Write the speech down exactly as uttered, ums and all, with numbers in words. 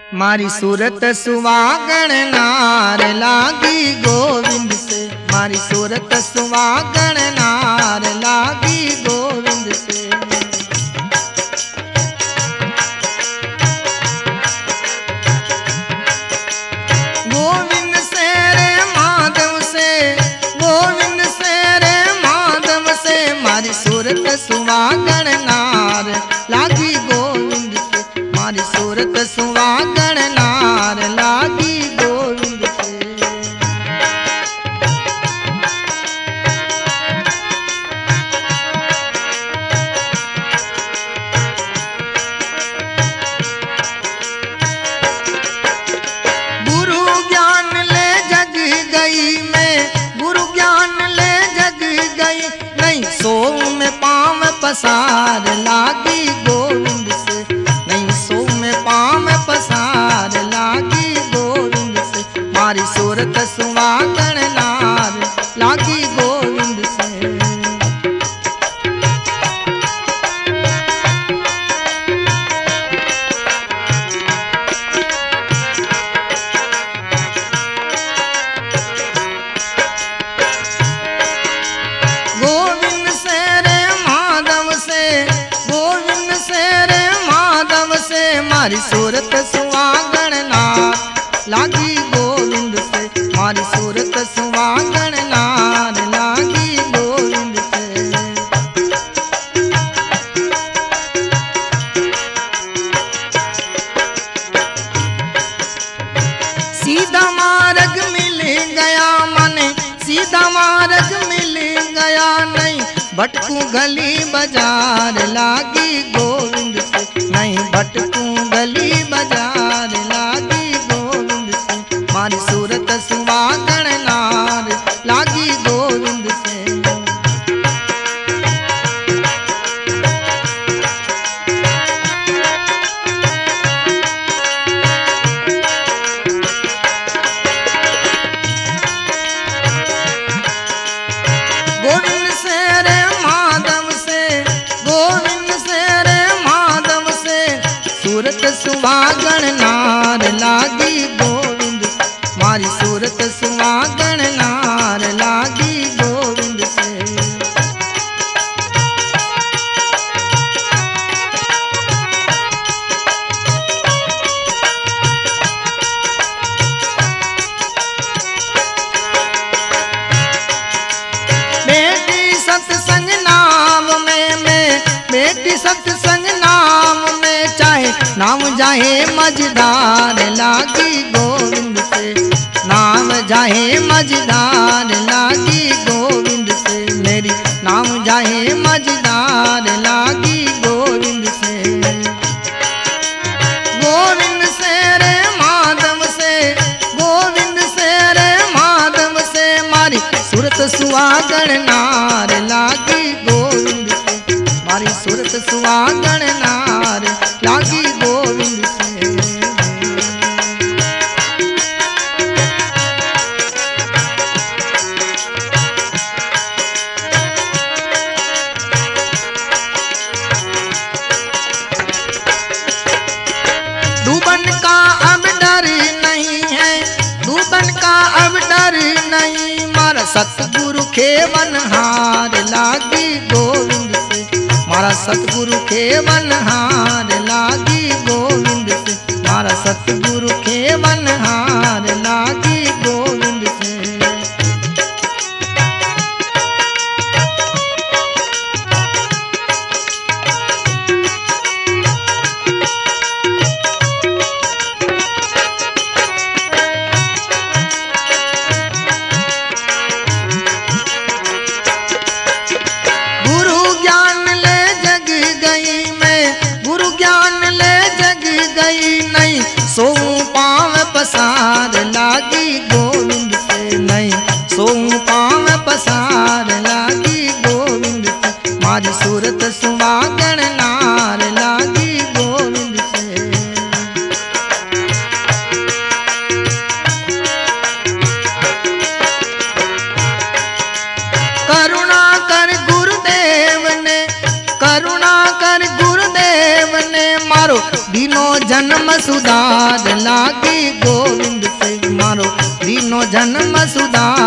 मारी सूरत सुवागण नार लागी गोविंद से, मारी सूरत सुवागण नार लागी गोविंद से। गोविंद से रे माधव से, गोविंद से रे माधव से, मारी सूरत सुवागण नार लागी गोविंद से, मारी सूरत सुवागण नार लागी गोविंद से। गुरु ज्ञान ले जग गई मैं, गुरु ज्ञान ले जग गई, नहीं सो में पाँव पसार लागी गोविंद से, नहीं सो में पाँव पसार लागी गोविंद से, मारी सूरत सुवागण नार लागी गोविंद से। गोविंद से रे माधव से, गोविंद से रे माधव से, मारी सूरत सुवागण नार लागी गोविंद से, मारी सूरत सुवागण नार लागी गोविंद से। सीधा मार्ग मिल गया मने, सीधा मार्ग मिल गया, नहीं भटकू गली बाजार लागी गोविंद से, नहीं भटकू गली बाजार लागी गोविंद से, मारी सूरत सुवागण नार लागी गोविंद से। गोविंद से रे माधव से, गोविंद से रे माधव से, सूरत सुवागण नार लागी गोविंद से, मारी सूरत सुवागण नार लागी गोविंद से। बेटी सत्संग नाम में मैं, बेटी सत्संग नाम में, चाहे नाम जाहे मझदार लागी गोविंद से, नाम जाहे मझदार लागी गोविंद से, मेरी नाम जाहे मझदार लागी गोविंद से। गोविंद से रे माधव से, गोविंद से रे माधव से, मारी सूरत सुवागण नार लागी गोविंद से, मारी सूरत सुवागण नार लागी गोविंद से। डूबन का अब डर नहीं है, डूबन का अब डर नहीं, मारा सतगुरु के वनहार लागी गोविंद से, मारा सतगुरु के वनहार लागी गोविंद से, मारा सतगुरु के वनहार लागी गोविंद से। गुरु ज्ञान ले जग गई मैं, गुरु ज्ञान ले जग गई, नहीं सो पाँव पसार लागी गोविंद से, नहीं सो पाँव पसार लागी गोविंद से, मारी सूरत सुवागण नार लागी गोविंद से। करुणा कर गुरुदेव ने, करुणा कर गुरुदेव ने, मारो दिनों जन्म सुधार लागी गोविंद से मारो दीनो जन्म सुधार